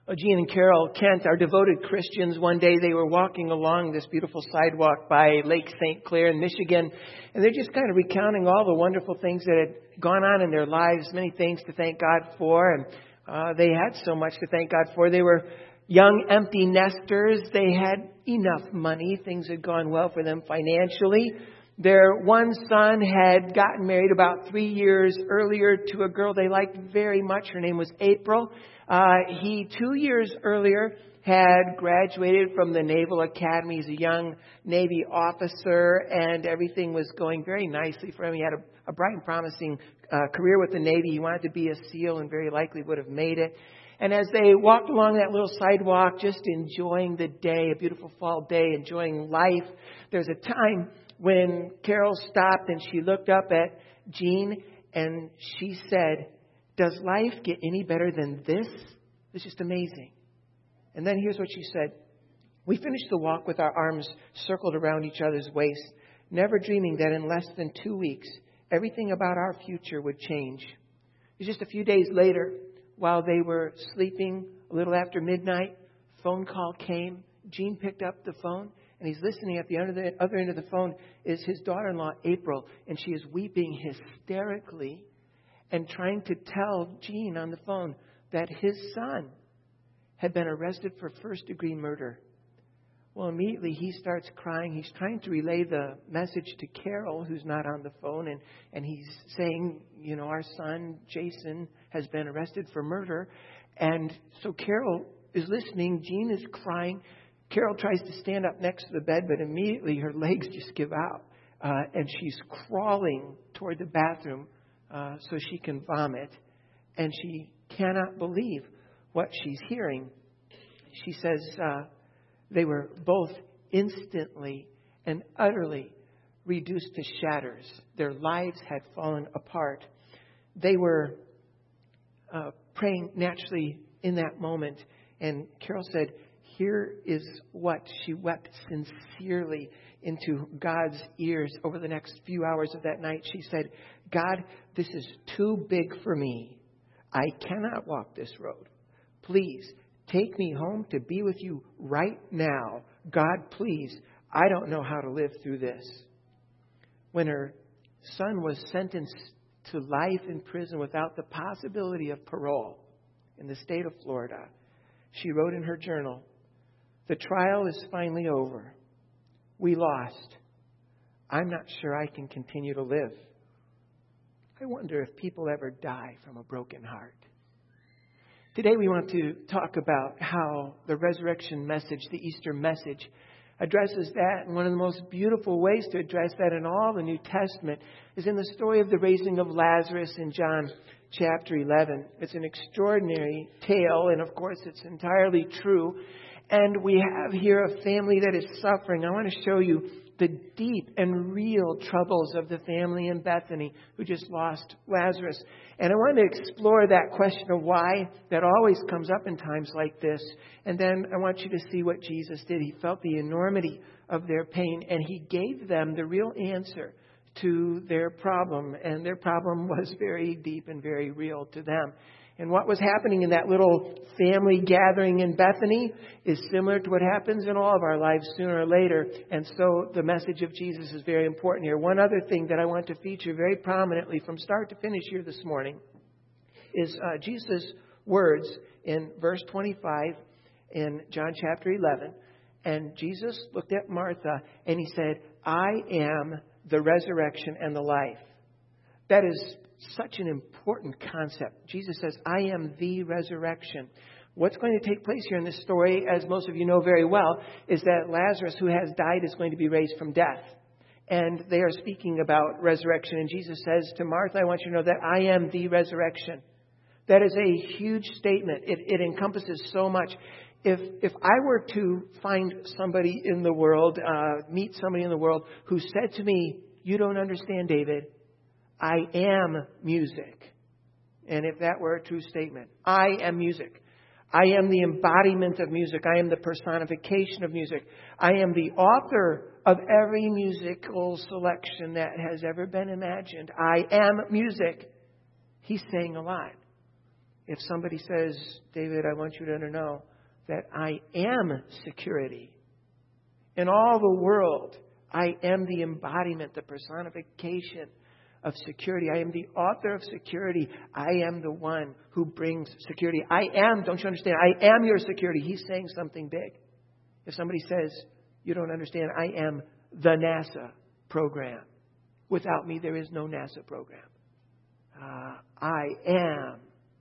Jean and Carol Kent are devoted Christians. One day they were walking along this beautiful sidewalk by Lake St. Clair in Michigan, and they're just kind of recounting all the wonderful things that had gone on in their lives, many things to thank God for, and they had so much to thank God for. They were young empty nesters. They had enough money. Things had gone well for them financially. Their one son had gotten married about 3 years earlier to a girl they liked very much. Her name was April. He 2 years earlier had graduated from the Naval Academy. He's a young Navy officer, and everything was going very nicely for him. He had a bright and promising career with the Navy. He wanted to be a SEAL and very likely would have made it. And as they walked along that little sidewalk, just enjoying the day, a beautiful fall day, enjoying life, there's a time when Carol stopped and she looked up at Jean and she said, "Does life get any better than this? It's just amazing." And then here's what she said. "We finished the walk with our arms circled around each other's waist, never dreaming that in less than 2 weeks, everything about our future would change." It was just a few days later, while they were sleeping, a little after midnight, phone call came. Jean picked up the phone, and he's listening. At the other end of the phone is his daughter-in-law, April, and she is weeping hysterically and trying to tell Jean on the phone that his son had been arrested for first-degree murder. Well, immediately he starts crying. He's trying to relay the message to Carol, who's not on the phone, and he's saying, our son, Jason, has been arrested for murder. And so Carol is listening. Jean is crying. Carol tries to stand up next to the bed, but immediately her legs just give out. And she's crawling toward the bathroom so she can vomit. And she cannot believe what she's hearing. She says they were both instantly and utterly reduced to shatters. Their lives had fallen apart. They were praying naturally in that moment. And Carol said, here is what she wept sincerely into God's ears over the next few hours of that night. She said, "God, this is too big for me. I cannot walk this road. Please take me home to be with you right now. God, please, I don't know how to live through this." When her son was sentenced to life in prison without the possibility of parole in the state of Florida, she wrote in her journal, "The trial is finally over. We lost. I'm not sure I can continue to live. I wonder if people ever die from a broken heart." Today we want to talk about how the resurrection message, the Easter message, addresses that. And one of the most beautiful ways to address that in all the New Testament is in the story of the raising of Lazarus in John chapter 11. It's an extraordinary tale, and of course it's entirely true. And we have here a family that is suffering. I want to show you the deep and real troubles of the family in Bethany who just lost Lazarus. And I want to explore that question of why that always comes up in times like this. And then I want you to see what Jesus did. He felt the enormity of their pain, and he gave them the real answer to their problem. And their problem was very deep and very real to them. And what was happening in that little family gathering in Bethany is similar to what happens in all of our lives sooner or later. And so the message of Jesus is very important here. One other thing that I want to feature very prominently from start to finish here this morning is Jesus' words in verse 25 in John chapter 11. And Jesus looked at Martha and he said, "I am the resurrection and the life." That is such an important concept. Jesus says, "I am the resurrection." What's going to take place here in this story, as most of you know very well, is that Lazarus, who has died, is going to be raised from death. And they are speaking about resurrection. And Jesus says to Martha, "I want you to know that I am the resurrection." That is a huge statement. It encompasses so much. If I were to find somebody in the world, meet somebody in the world who said to me, "You don't understand, David, I am music." And if that were a true statement, I am music. I am the embodiment of music. I am the personification of music. I am the author of every musical selection that has ever been imagined. I am music. He's saying a lot. If somebody says, David, I want you to know that I am security. In all the world, I am the embodiment, the personification of security. I am the author of security. I am the one who brings security. I am, don't you understand? I am your security. He's saying something big. If somebody says, you don't understand, I am the NASA program. Without me, there is no NASA program. I am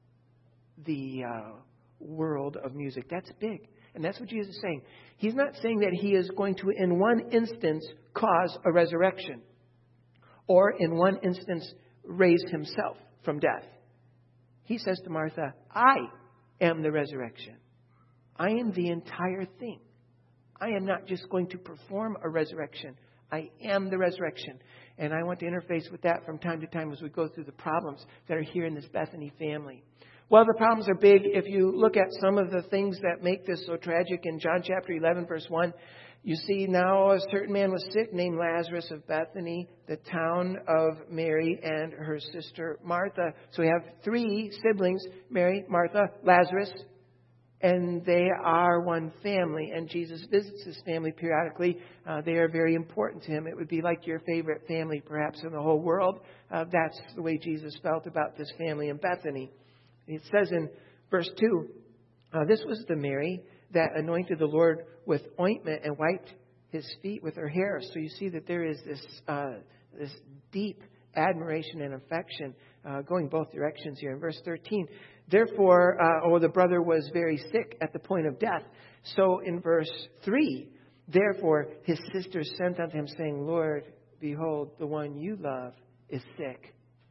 the world of music. That's big. And that's what Jesus is saying. He's not saying that he is going to, in one instance, cause a resurrection. Or, in one instance, raise himself from death. He says to Martha, I am the resurrection. I am the entire thing. I am not just going to perform a resurrection. I am the resurrection. And I want to interface with that from time to time as we go through the problems that are here in this Bethany family. Well, the problems are big. If you look at some of the things that make this so tragic in John chapter 11, verse 1, you see now a certain man was sick named Lazarus of Bethany, the town of Mary and her sister Martha. So we have three siblings, Mary, Martha, Lazarus, and they are one family. And Jesus visits this family periodically. They are very important to him. It would be like your favorite family, perhaps, in the whole world. That's the way Jesus felt about this family in Bethany. It says in verse 2, this was the Mary that anointed the Lord with ointment and wiped his feet with her hair. So you see that there is this deep admiration and affection going both directions here. In verse 13, therefore, the brother was very sick at the point of death. So in verse 3, therefore his sisters sent unto him, saying, Lord, behold, the one you love is sick.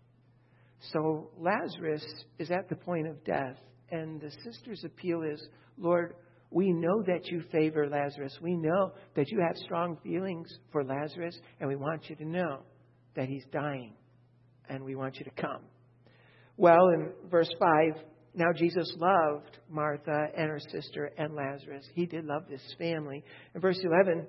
So Lazarus is at the point of death, and the sister's appeal is, Lord, we know that you favor Lazarus. We know that you have strong feelings for Lazarus, and we want you to know that he's dying, and we want you to come. Well, in verse 5, now Jesus loved Martha and her sister and Lazarus. He did love this family. In verse 11,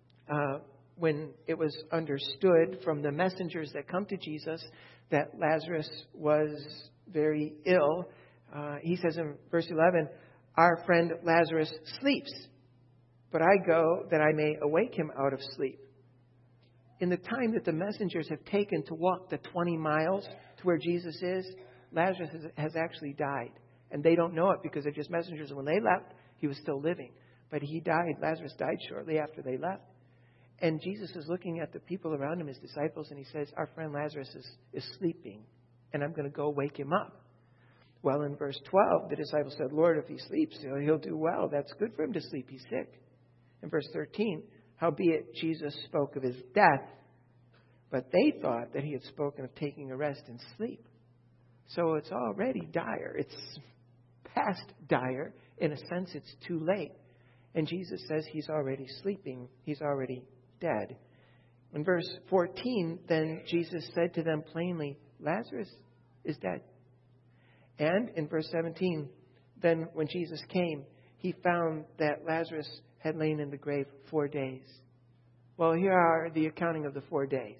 when it was understood from the messengers that come to Jesus that Lazarus was very ill, he says in verse 11, our friend Lazarus sleeps, but I go that I may awake him out of sleep. In the time that the messengers have taken to walk the 20 miles to where Jesus is, Lazarus has actually died. And they don't know it because they're just messengers. And when they left, he was still living. But he died. Lazarus died shortly after they left. And Jesus is looking at the people around him, his disciples, and he says, our friend Lazarus is sleeping, and I'm going to go wake him up. Well, in verse 12, the disciples said, Lord, if he sleeps, he'll do well. That's good for him to sleep. He's sick. In verse 13, howbeit Jesus spoke of his death, but they thought that he had spoken of taking a rest and sleep. So it's already dire. It's past dire. In a sense, it's too late. And Jesus says he's already sleeping. He's already dead. In verse 14, then Jesus said to them plainly, Lazarus is dead. And in verse 17, then when Jesus came, he found that Lazarus had lain in the grave 4 days. Well, here are the accounting of the 4 days.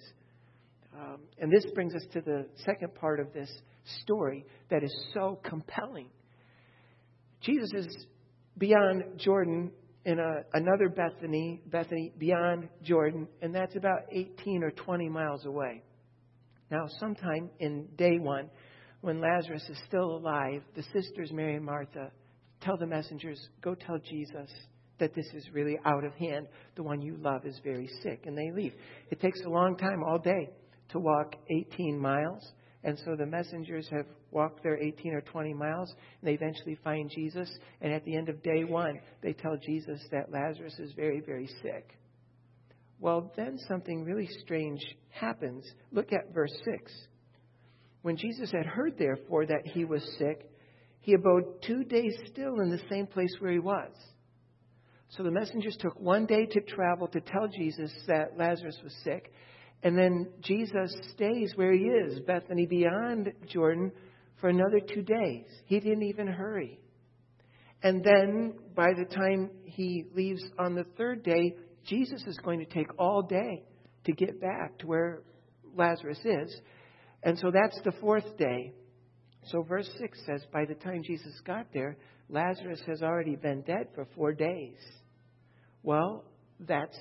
And this brings us to the second part of this story that is so compelling. Jesus is beyond Jordan in another Bethany beyond Jordan, and that's about 18 or 20 miles away. Now, sometime in day one, when Lazarus is still alive, the sisters, Mary and Martha, tell the messengers, go tell Jesus that this is really out of hand. The one you love is very sick. And they leave. It takes a long time, all day, to walk 18 miles. And so the messengers have walked their 18 or 20 miles, and they eventually find Jesus. And at the end of day one, they tell Jesus that Lazarus is very, very sick. Well, then something really strange happens. Look at verse 6. When Jesus had heard, therefore, that he was sick, he abode 2 days still in the same place where he was. So the messengers took 1 day to travel to tell Jesus that Lazarus was sick. And then Jesus stays where he is, Bethany beyond Jordan, for another 2 days. He didn't even hurry. And then by the time he leaves on the third day, Jesus is going to take all day to get back to where Lazarus is. And so that's the fourth day. So verse 6 says, by the time Jesus got there, Lazarus has already been dead for 4 days. Well, that's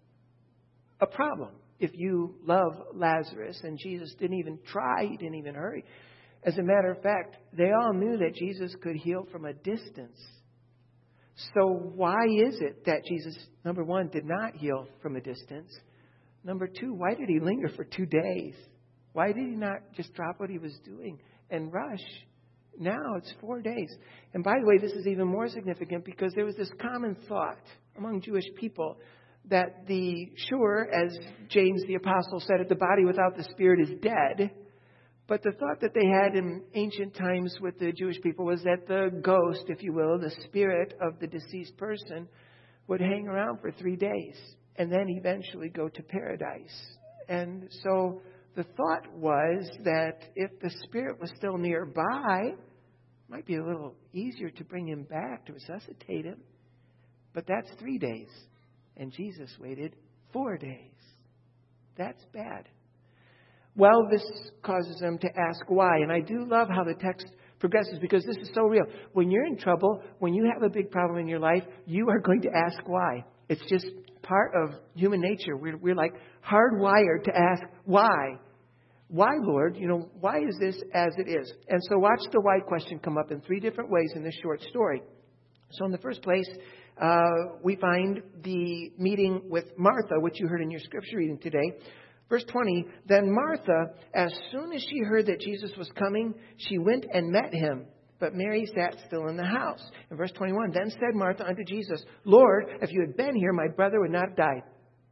a problem. If you love Lazarus, and Jesus didn't even try, he didn't even hurry. As a matter of fact, they all knew that Jesus could heal from a distance. So why is it that Jesus, number one, did not heal from a distance? Number two, why did he linger for 2 days? Why did he not just drop what he was doing and rush? Now it's 4 days. And by the way, this is even more significant because there was this common thought among Jewish people that as James the Apostle said it, the body without the spirit is dead. But the thought that they had in ancient times with the Jewish people was that the ghost, if you will, the spirit of the deceased person, would hang around for 3 days and then eventually go to paradise. And so the thought was that if the spirit was still nearby, it might be a little easier to bring him back, to resuscitate him. But that's 3 days. And Jesus waited 4 days. That's bad. Well, this causes them to ask why. And I do love how the text progresses because this is so real. When you're in trouble, when you have a big problem in your life, you are going to ask why. It's just part of human nature. We're like hardwired to ask why. Why, Lord? Why is this as it is? And so watch the why question come up in 3 different ways in this short story. So in the first place, we find the meeting with Martha, which you heard in your scripture reading today. Verse 20, then Martha, as soon as she heard that Jesus was coming, she went and met him. But Mary sat still in the house. In verse 21, then said Martha unto Jesus, Lord, if you had been here, my brother would not have died.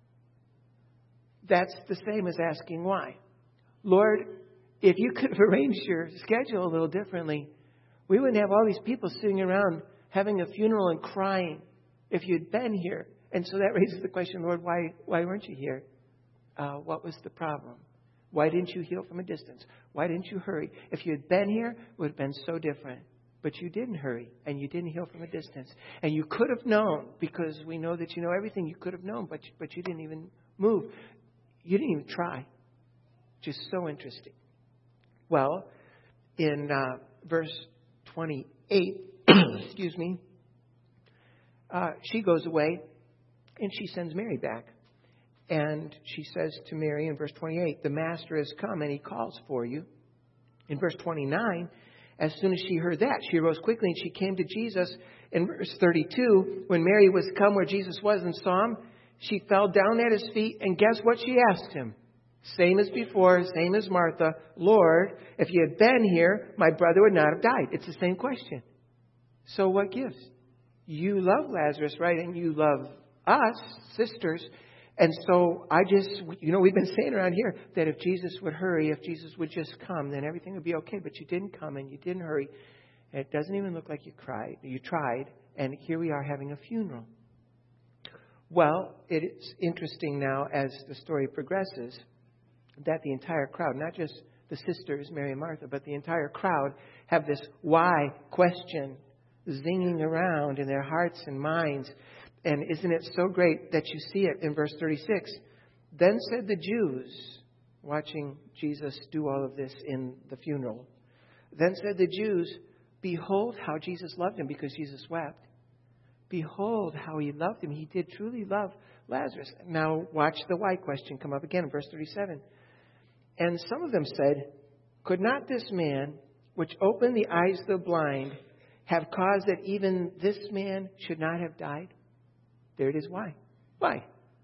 That's the same as asking why. Lord, if you could have arranged your schedule a little differently, we wouldn't have all these people sitting around having a funeral and crying if you'd been here. And so that raises the question, Lord, why weren't you here? What was the problem? Why didn't you heal from a distance? Why didn't you hurry? If you had been here, it would have been so different. But you didn't hurry, and you didn't heal from a distance. And you could have known, because we know that you know everything. You could have known, but you didn't even move. You didn't even try. Just so interesting. Well, in verse 28, excuse me, she goes away, and she sends Mary back. And she says to Mary in verse 28, the master has come and he calls for you. In verse 29, as soon as she heard that, she arose quickly and she came to Jesus. In verse 32, when Mary was come where Jesus was and saw him, she fell down at his feet. And guess what she asked him? Same as before, same as Martha. Lord, if you had been here, my brother would not have died. It's the same question. So what gives? You love Lazarus, right? And you love us, sisters. And so we've been saying around here that if Jesus would hurry, if Jesus would just come, then everything would be okay. But you didn't come and you didn't hurry. And it doesn't even look like you tried. And here we are having a funeral. Well, it is interesting now as the story progresses that the entire crowd, not just the sisters, Mary and Martha, but the entire crowd have this why question zinging around in their hearts and minds. And isn't it so great that you see it in verse 36? Then said the Jews, watching Jesus do all of this in the funeral. Then said the Jews, behold how Jesus loved him, because Jesus wept. Behold how he loved him. He did truly love Lazarus. Now watch the why question come up again in verse 37. And some of them said, could not this man, which opened the eyes of the blind, have caused that even this man should not have died? There it is. Why? Why?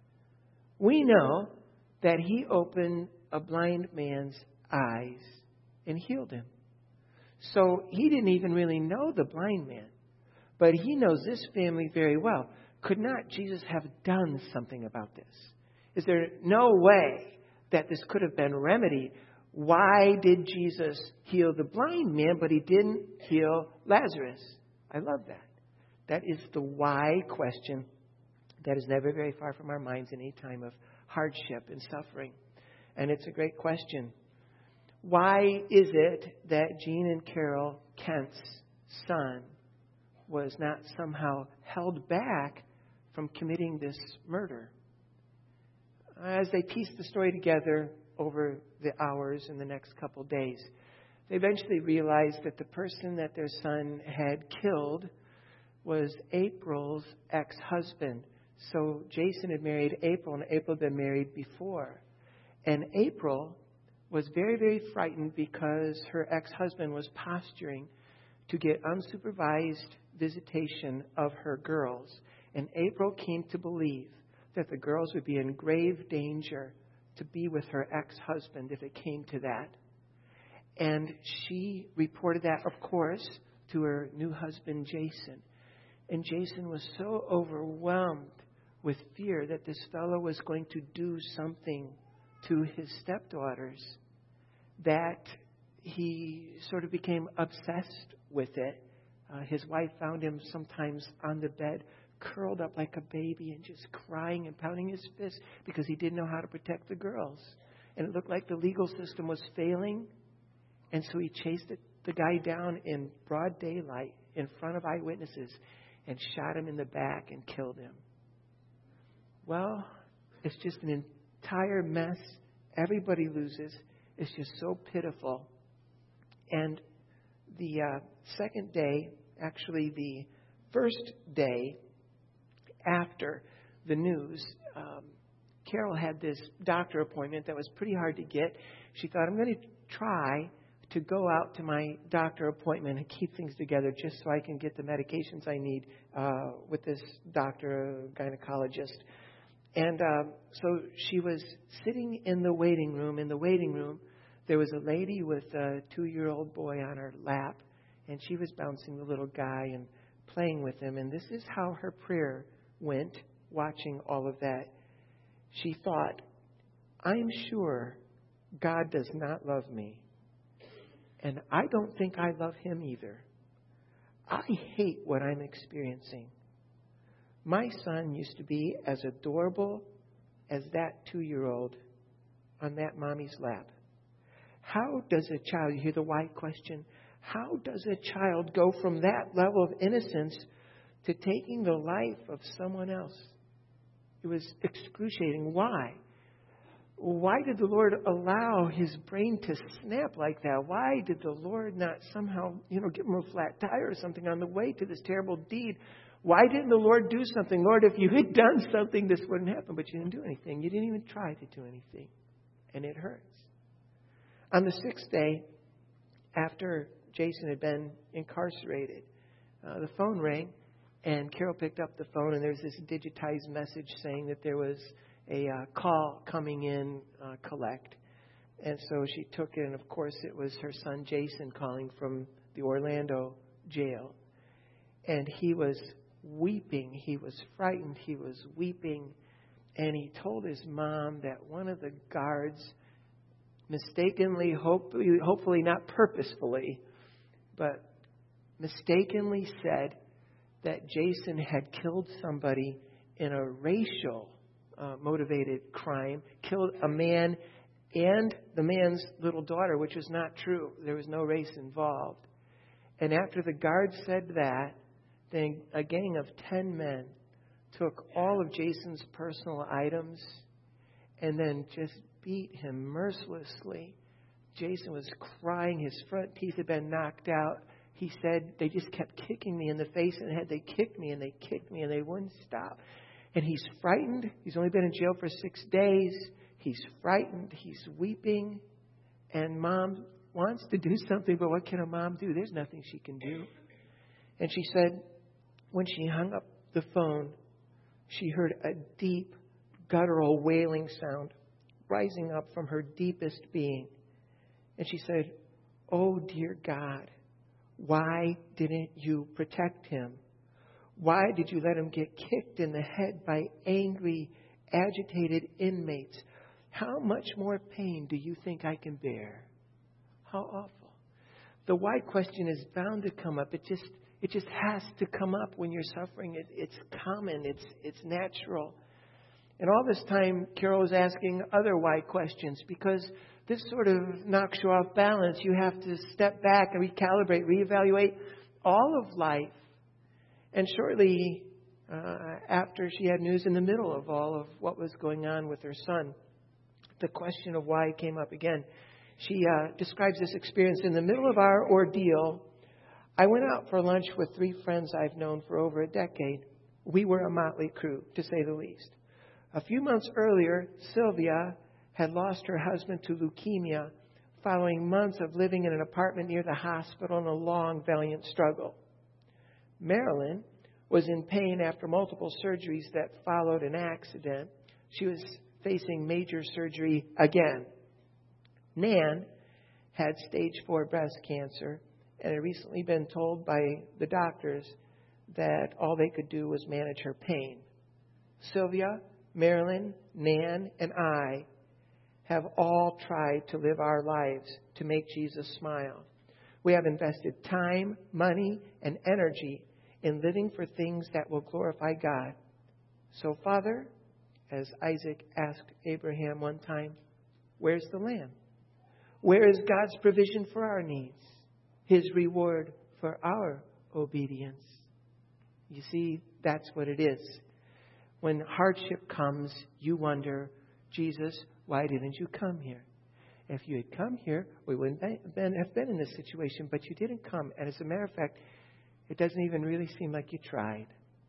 We know that he opened a blind man's eyes and healed him. So he didn't even really know the blind man, but he knows this family very well. Could not Jesus have done something about this? Is there no way that this could have been remedied? Why did Jesus heal the blind man, but he didn't heal Lazarus? I love that. That is the why question. That is never very far from our minds in any time of hardship and suffering. And it's a great question. Why is it that Jean and Carol Kent's son was not somehow held back from committing this murder? As they piece the story together over the hours in the next couple days, They eventually realized that the person that their son had killed was April's ex-husband. So Jason had married April, and April had been married before. And April was very, very frightened because her ex-husband was posturing to get unsupervised visitation of her girls. And April came to believe that the girls would be in grave danger to be with her ex-husband if it came to that. And she reported that, of course, to her new husband, Jason. And Jason was so overwhelmed with fear that this fellow was going to do something to his stepdaughters that he sort of became obsessed with it. His wife found him sometimes on the bed, curled up like a baby and just crying and pounding his fist because he didn't know how to protect the girls. And it looked like the legal system was failing. And so he chased the guy down in broad daylight in front of eyewitnesses and shot him in the back and killed him. Well, it's just an entire mess. Everybody loses. It's just so pitiful. And the second day, actually the first day after the news, Carol had this doctor appointment that was pretty hard to get. She thought, I'm going to try to go out to my doctor appointment and keep things together just so I can get the medications I need with this doctor, gynecologist. And so she was sitting in the waiting room. In the waiting room, there was a lady with a 2-year-old boy on her lap, and she was bouncing the little guy and playing with him. And this is how her prayer went, watching all of that. She thought, I'm sure God does not love me. And I don't think I love him either. I hate what I'm experiencing. My son used to be as adorable as that 2-year-old on that mommy's lap. How does a child, you hear the why question, how does a child go from that level of innocence to taking the life of someone else? It was excruciating. Why? Why did the Lord allow his brain to snap like that? Why did the Lord not somehow, give him a flat tire or something on the way to this terrible deed? Why didn't the Lord do something? Lord, if you had done something, this wouldn't happen. But you didn't do anything. You didn't even try to do anything. And it hurts. On the 6th day, after Jason had been incarcerated, the phone rang, and Carol picked up the phone, and there was this digitized message saying that there was a call coming in, collect. And so she took it, and of course it was her son Jason calling from the Orlando jail. And he was weeping. He was frightened. He was weeping. And he told his mom that one of the guards mistakenly, hopefully not purposefully, but mistakenly said that Jason had killed somebody in a racial motivated crime, killed a man and the man's little daughter, which was not true. There was no race involved. And after the guard said that, then a gang of 10 men took all of Jason's personal items and then just beat him mercilessly. Jason was crying. His front teeth had been knocked out. He said, they just kept kicking me in the face in the head. They kicked me and they kicked me and they wouldn't stop. And he's frightened. He's only been in jail for 6 days. He's frightened. He's weeping. And mom wants to do something, but what can a mom do? There's nothing she can do. And she said when she hung up the phone, she heard a deep, guttural wailing sound rising up from her deepest being. And she said, oh, dear God, why didn't you protect him? Why did you let him get kicked in the head by angry, agitated inmates? How much more pain do you think I can bear? How awful. The why question is bound to come up. It just has to come up when you're suffering. It's common. It's natural. And all this time, Carol was asking other why questions because this sort of knocks you off balance. You have to step back and recalibrate, reevaluate all of life. And shortly after she had news in the middle of all of what was going on with her son, the question of why came up again. She describes this experience. In the middle of our ordeal, I went out for lunch with 3 friends I've known for over a decade. We were a motley crew, to say the least. A few months earlier, Sylvia had lost her husband to leukemia following months of living in an apartment near the hospital and a long, valiant struggle. Marilyn was in pain after multiple surgeries that followed an accident. She was facing major surgery again. Nan had stage 4 breast cancer and had recently been told by the doctors that all they could do was manage her pain. Sylvia, Marilyn, Nan, and I have all tried to live our lives to make Jesus smile. We have invested time, money, and energy in living for things that will glorify God. So, Father, as Isaac asked Abraham one time, where's the land? Where is God's provision for our needs? His reward for our obedience? You see, that's what it is. When hardship comes, you wonder, Jesus, why didn't you come here? If you had come here, we wouldn't have been in this situation, but you didn't come. And as a matter of fact, it doesn't even really seem like you tried.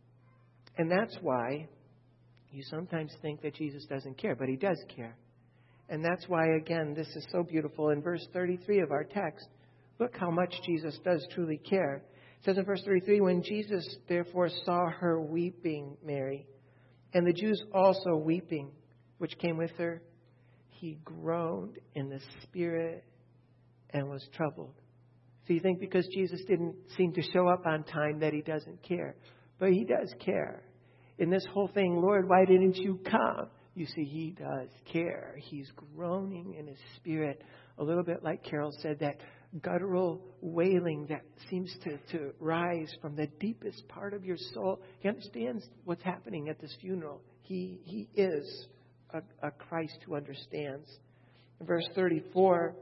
And that's why you sometimes think that Jesus doesn't care, but he does care. And that's why, again, this is so beautiful. In verse 33 of our text, look how much Jesus does truly care. It says in verse 33, when Jesus therefore saw her weeping, Mary, and the Jews also weeping, which came with her, he groaned in the spirit and was troubled. So you think because Jesus didn't seem to show up on time that he doesn't care. But he does care. In this whole thing, Lord, why didn't you come? You see, he does care. He's groaning in his spirit, a little bit like Carol said, that guttural wailing that seems to rise from the deepest part of your soul. He understands what's happening at this funeral. He is a Christ who understands. In verse 34,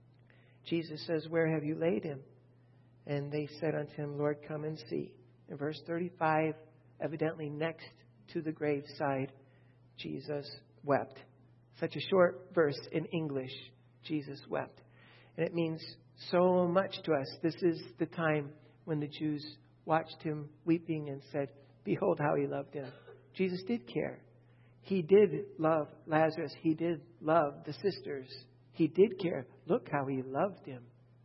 Jesus says, where have you laid him? And they said unto him, Lord, come and see. In verse 35, evidently next to the graveside, Jesus wept. Such a short verse in English, Jesus wept. And it means so much to us. This is the time when the Jews watched him weeping and said, behold how he loved him. Jesus did care. He did love Lazarus. He did love the sisters. He did care. Look how he loved him.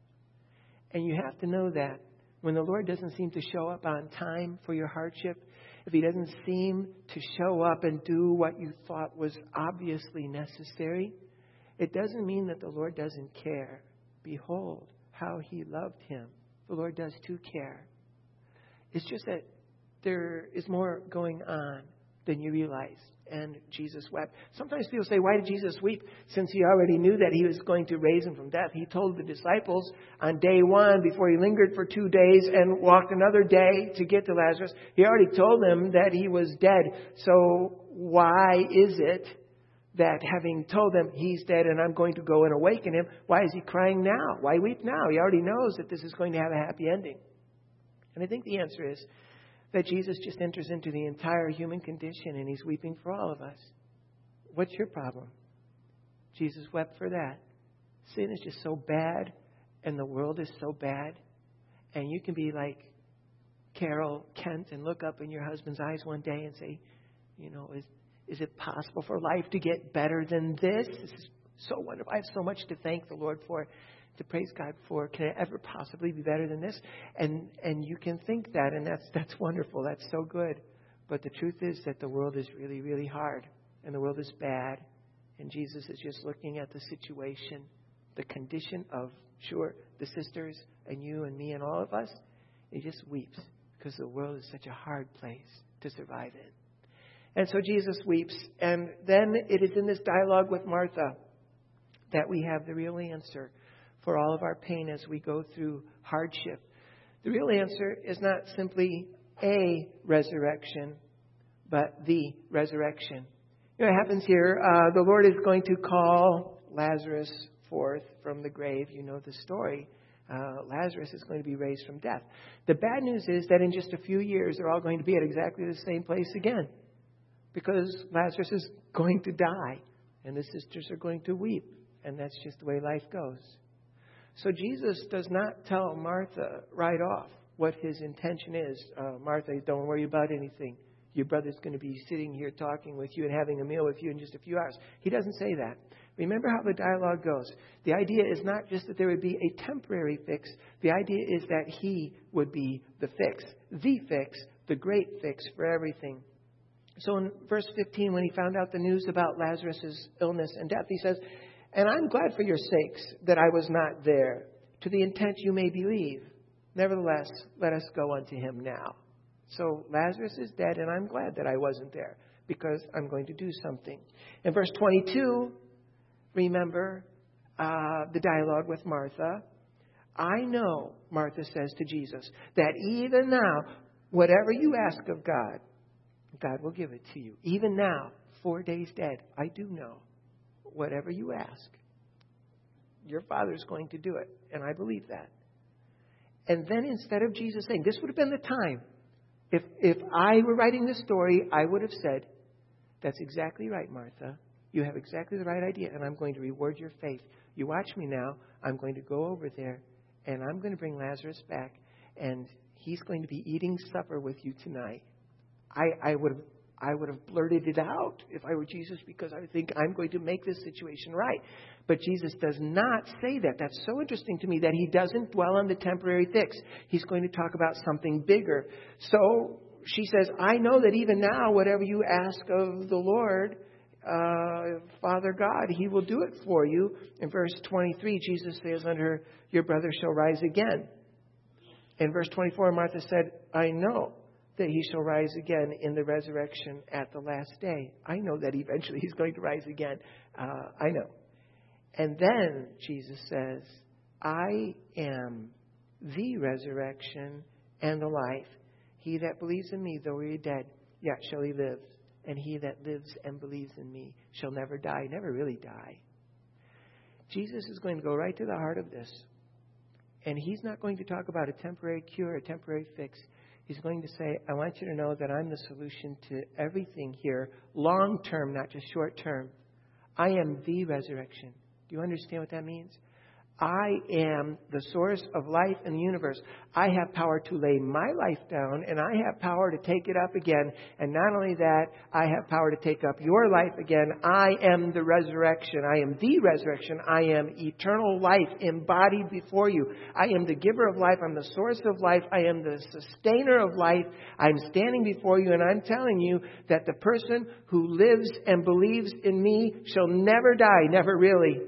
And you have to know that when the Lord doesn't seem to show up on time for your hardship, if he doesn't seem to show up and do what you thought was obviously necessary, it doesn't mean that the Lord doesn't care. Behold how he loved him. The Lord does too care. It's just that there is more going on than you realize. And Jesus wept. Sometimes people say, why did Jesus weep? Since he already knew that he was going to raise him from death. He told the disciples on day 1, before he lingered for 2 days and walked another day to get to Lazarus, he already told them that he was dead. So why is it that having told them he's dead and I'm going to go and awaken him, why is he crying now? Why weep now? He already knows that this is going to have a happy ending. And I think the answer is that Jesus just enters into the entire human condition and he's weeping for all of us. What's your problem? Jesus wept for that. Sin is just so bad and the world is so bad. And you can be like Carol Kent and look up in your husband's eyes one day and say, you know, is it possible for life to get better than this? This is so wonderful. I have so much to thank the Lord for, to praise God for. Can it ever possibly be better than this? And you can think that, and that's wonderful. That's so good. But the truth is that the world is really, really hard, and the world is bad. And Jesus is just looking at the situation, the condition of, sure, the sisters and you and me and all of us. He just weeps because the world is such a hard place to survive in. And so Jesus weeps. And then it is in this dialogue with Martha that we have the real answer for all of our pain as we go through hardship. The real answer is not simply a resurrection, but the resurrection. You know what happens here? The Lord is going to call Lazarus forth from the grave. You know the story. Lazarus is going to be raised from death. The bad news is that in just a few years, they're all going to be at exactly the same place again, because Lazarus is going to die and the sisters are going to weep. And that's just the way life goes. So Jesus does not tell Martha right off what his intention is. Martha, don't worry about anything. Your brother's going to be sitting here talking with you and having a meal with you in just a few hours. He doesn't say that. Remember how the dialogue goes. The idea is not just that there would be a temporary fix. The idea is that he would be the fix, the great fix for everything. So in verse 15, when he found out the news about Lazarus' illness and death, he says, "And I'm glad for your sakes that I was not there, to the intent you may believe. Nevertheless, let us go unto him now." So Lazarus is dead, and I'm glad that I wasn't there, because I'm going to do something. In verse 22, remember the dialogue with Martha. "I know," Martha says to Jesus, "that even now, whatever you ask of God, God will give it to you. Even now, 4 days dead, I do know. Whatever you ask, your Father's going to do it." And I believe that. And then instead of Jesus saying, this would have been the time. If I were writing this story, I would have said, "That's exactly right, Martha. You have exactly the right idea, and I'm going to reward your faith. You watch me now. I'm going to go over there, and I'm going to bring Lazarus back, and he's going to be eating supper with you tonight." I would have blurted it out if I were Jesus, because I would think I'm going to make this situation right. But Jesus does not say that. That's so interesting to me that he doesn't dwell on the temporary fix. He's going to talk about something bigger. So she says, "I know that even now, whatever you ask of the Lord, Father God, he will do it for you." In verse 23, Jesus says unto her, "Your brother shall rise again." In verse 24, Martha said, "I know that he shall rise again in the resurrection at the last day." I know that eventually he's going to rise again. I know. And then Jesus says, "I am the resurrection and the life. He that believes in me, though he be dead, yet shall he live. And he that lives and believes in me shall never die." Never really die. Jesus is going to go right to the heart of this. And he's not going to talk about a temporary cure, a temporary fix. He's going to say, "I want you to know that I'm the solution to everything here, long term, not just short term. I am the resurrection." Do you understand what that means? I am the source of life in the universe. I have power to lay my life down, and I have power to take it up again. And not only that, I have power to take up your life again. I am the resurrection. I am the resurrection. I am eternal life embodied before you. I am the giver of life. I'm the source of life. I am the sustainer of life. I'm standing before you, and I'm telling you that the person who lives and believes in me shall never die. Never really.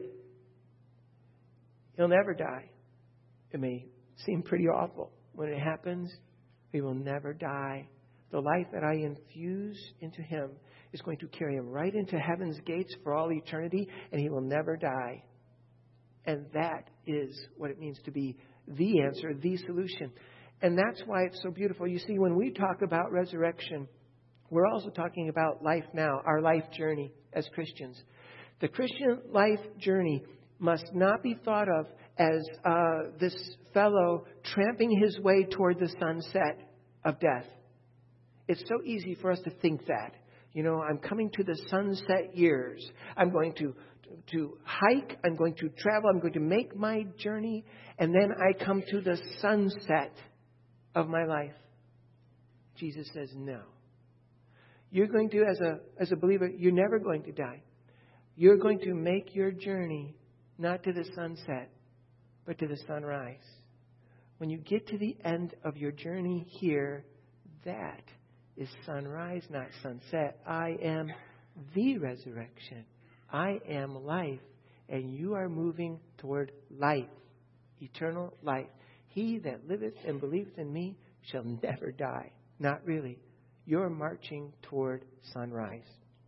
He'll never die. It may seem pretty awful when it happens. He will never die. The life that I infuse into him is going to carry him right into heaven's gates for all eternity, and he will never die. And that is what it means to be the answer, the solution. And that's why it's so beautiful. You see, when we talk about resurrection, we're also talking about life now, our life journey as Christians. The Christian life journey must not be thought of as this fellow tramping his way toward the sunset of death. It's so easy for us to think that. You know, I'm coming to the sunset years. I'm going to hike. I'm going to travel. I'm going to make my journey. And then I come to the sunset of my life. Jesus says, no. You're going to, as a believer, you're never going to die. You're going to make your journey not to the sunset, but to the sunrise. When you get to the end of your journey here, that is sunrise, not sunset. I am the resurrection. I am life. And you are moving toward life, eternal life. He that liveth and believeth in me shall never die. Not really. You're marching toward sunrise.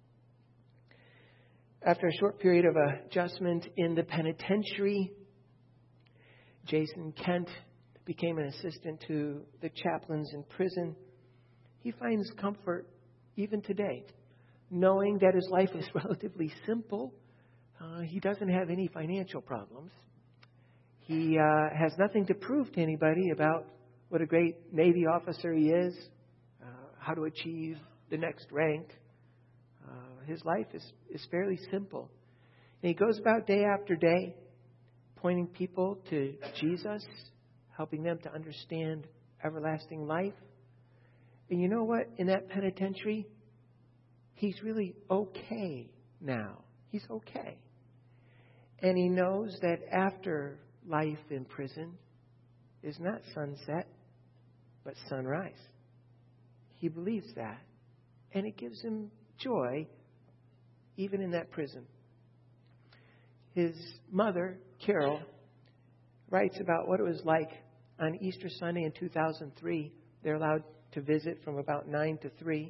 After a short period of adjustment in the penitentiary, Jason Kent became an assistant to the chaplains in prison. He finds comfort even today, knowing that his life is relatively simple. He doesn't have any financial problems. He has nothing to prove to anybody about what a great Navy officer he is, how to achieve the next rank. His life is fairly simple. And he goes about day after day, pointing people to Jesus, helping them to understand everlasting life. And you know what? In that penitentiary, he's really okay now. He's okay. And he knows that after life in prison is not sunset, but sunrise. He believes that. And it gives him joy, even in that prison. His mother, Carol, writes about what it was like on Easter Sunday in 2003. They're allowed to visit from about 9 to 3.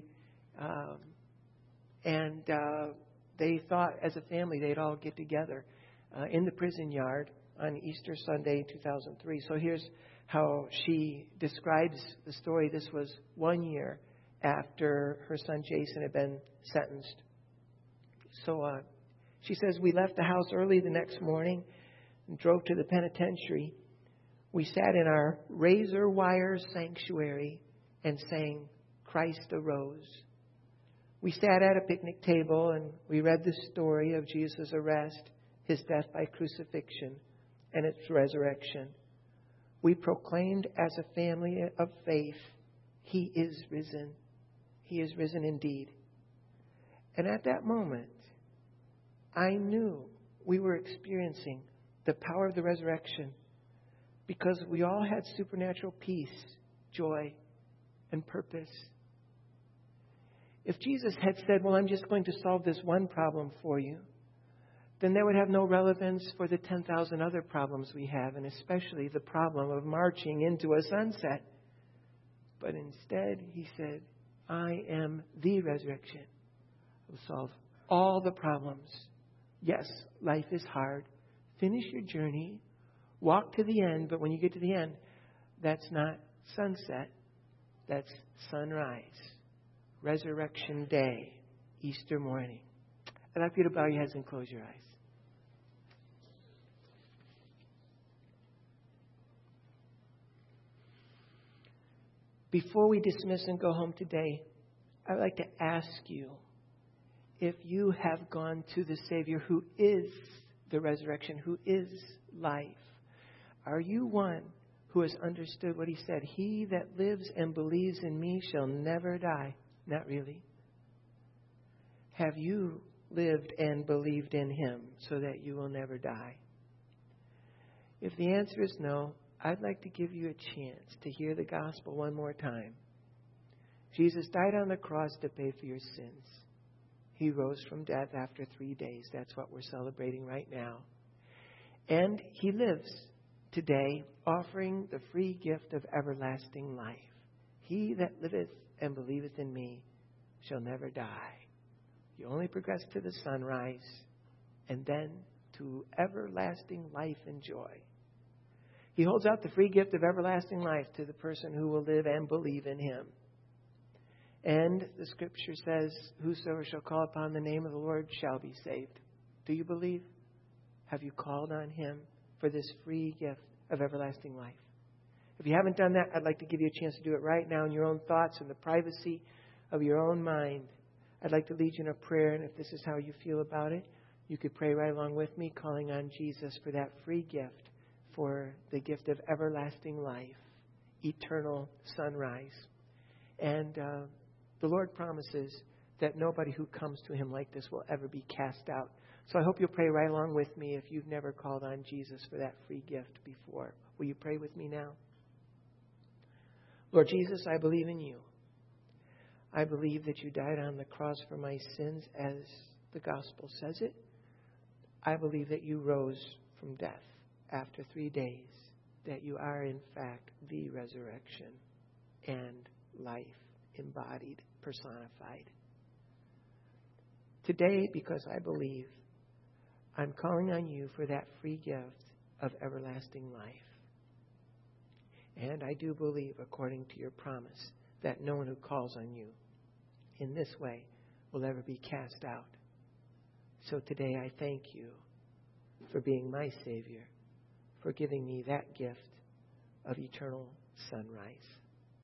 And they thought as a family they'd all get together in the prison yard on Easter Sunday 2003. So here's how she describes the story. This was 1 year after her son Jason had been sentenced. So she says, we left the house early the next morning and drove to the penitentiary. We sat in our razor wire sanctuary and sang Christ Arose. We sat at a picnic table and we read the story of Jesus' arrest, his death by crucifixion, and its resurrection. We proclaimed as a family of faith, He is risen. He is risen indeed. And at that moment, I knew we were experiencing the power of the resurrection because we all had supernatural peace, joy, and purpose. If Jesus had said, well, I'm just going to solve this one problem for you, then that would have no relevance for the 10,000 other problems we have, and especially the problem of marching into a sunset. But instead, he said, I am the resurrection. I will solve all the problems. Yes, life is hard. Finish your journey. Walk to the end. But when you get to the end, that's not sunset. That's sunrise. Resurrection day. Easter morning. I'd like you to bow your heads and close your eyes. Before we dismiss and go home today, I'd like to ask you if you have gone to the Savior who is the resurrection, who is life. Are you one who has understood what he said? He that lives and believes in me shall never die. Not really. Have you lived and believed in him so that you will never die? If the answer is no, I'd like to give you a chance to hear the gospel one more time. Jesus died on the cross to pay for your sins. He rose from death after 3 days. That's what we're celebrating right now. And he lives today, offering the free gift of everlasting life. He that liveth and believeth in me shall never die. You only progress to the sunrise and then to everlasting life and joy. He holds out the free gift of everlasting life to the person who will live and believe in him. And the scripture says, whosoever shall call upon the name of the Lord shall be saved. Do you believe? Have you called on him for this free gift of everlasting life? If you haven't done that, I'd like to give you a chance to do it right now in your own thoughts, in the privacy of your own mind. I'd like to lead you in a prayer, and if this is how you feel about it, you could pray right along with me, calling on Jesus for that free gift, for the gift of everlasting life, eternal sunrise. And the Lord promises that nobody who comes to him like this will ever be cast out. So I hope you'll pray right along with me if you've never called on Jesus for that free gift before. Will you pray with me now? Lord Jesus, I believe in you. I believe that you died on the cross for my sins as the gospel says it. I believe that you rose from death after 3 days, that you are in fact the resurrection and life embodied, personified. Today, because I believe, I'm calling on you for that free gift of everlasting life. And I do believe, according to your promise, that no one who calls on you in this way will ever be cast out. So today I thank you for being my Savior, for giving me that gift of eternal sunrise.